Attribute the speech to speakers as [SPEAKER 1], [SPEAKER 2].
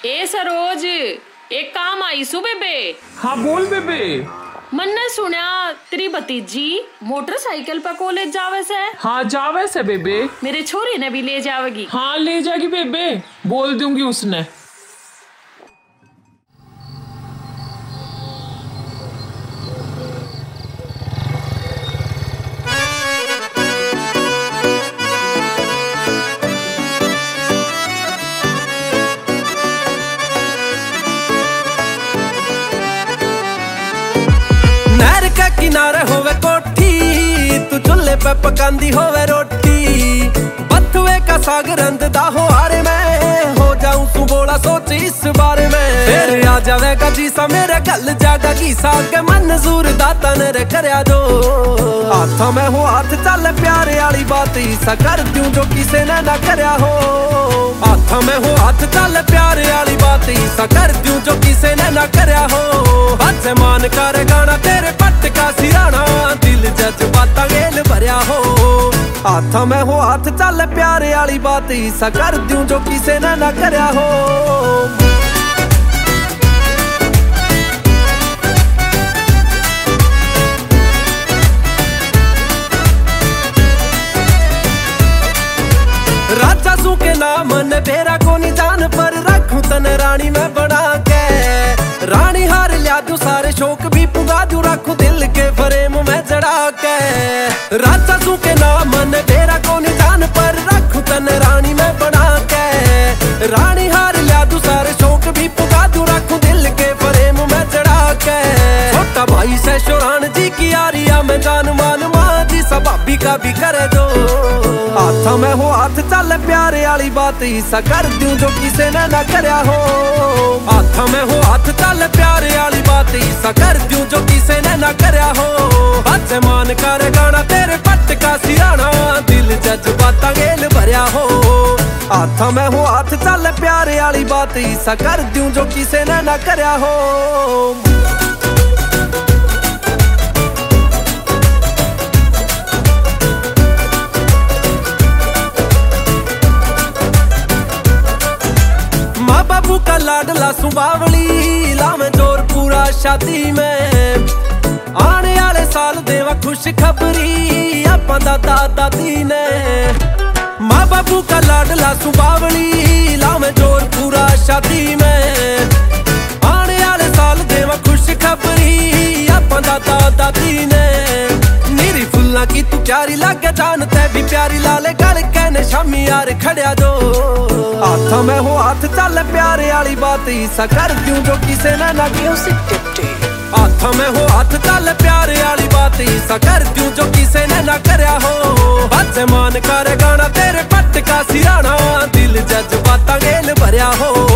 [SPEAKER 1] ए सरोज, एक काम आई सु बेबे।
[SPEAKER 2] हाँ बोल बेबे।
[SPEAKER 1] मन्ने सुनया तेरी भतीजी मोटरसाइकिल पर कॉलेज जावे से।
[SPEAKER 2] हाँ जावे से बेबे।
[SPEAKER 1] मेरे छोरी ने भी ले जावेगी।
[SPEAKER 2] हाँ ले जाएगी बेबे, बोल दूंगी उसने।
[SPEAKER 3] नहर का किनारे होवे कोठी, तू चूल्हे पे पकांदी होवे रोटी। बथुए का साग रंधदा हो हारे में, हो जाऊं तू बोला सोच इस बारे में। फिर आ जावेगा जी सा मेरे गल जागा की साग मंजूर दाता ने रे करया जो। हाथों में हो हाथ चल प्यारे वाली बात सा कर दूं जो किसे ने ना करया हो। हाथों में हो हाथ चल प्यारे वाली बात सा कर दूं जो किसे ने ना करया हो। हज मान कर गाना तेरे पट का सिराना, दिल जज्बाता गेल भरया हो। हाथों में हो हाथ चल प्यारे वाली बात सा कर दूं जो किसे ने ना करया हो। राजा सू के नाम ने बेरा को नहीं जान पर रखूं तन रानी में बना के। रानी हार लिया दू सारे शौक भी पुगा दू, रखूं दिल के फ्रेम में जड़ा के। राजा सू के नाम ने बेरा को नहीं जान पर रखूं तन रानी में बना के। रानी हार लिया दू सारे शौक भी पुगा दू, रखूं दिल के फ्रेम में जड़ा के। छोटा भाई से शोरान जी की यारिया में जान मान मां जी सब भाभी का भी करे दो। हाथों में हो हाथ चल प्यारे वाली बात सा कर दूं जो किसे ने ना करया हो। हाथों में हो हाथ चल प्यारे वाली बात सा कर दूं जो किसे ने ना करया हो। हज मान कर गाना तेरे पट का सिराना, दिल जज्बाता गेल भरया हो। हाथों में हो हाथ चल प्यारे वाली बात सा कर दूं जो किसे ने ना करया हो। माँ बाबू का लाडला सुबावली, लावे जोर पूरा शादी में। आने वाले साल देवा खुश खबरी अपा दादा दादी ने। माँ बाबू का लाडला सुबावली, लावे जोर पूरा शादी में। आने वाले साल देवा खुश खबरी अपा दादा दादी ने। नीरी फुल्ला की तू प्यारी लागे जानते भी प्यारी लाले गल कहने शामी यार खड़िया जो। हाथों में हो हाथ चल प्यारे वाली बात सा कर दूं जो किसे ने ना हाथों में हो हाथ चल प्यारे वाली बात सा कर दूं जो किसे ने ना करया हो। हज मान कर गाना तेरे पट का सिराना, दिल जज्बाता गेल भरया हो।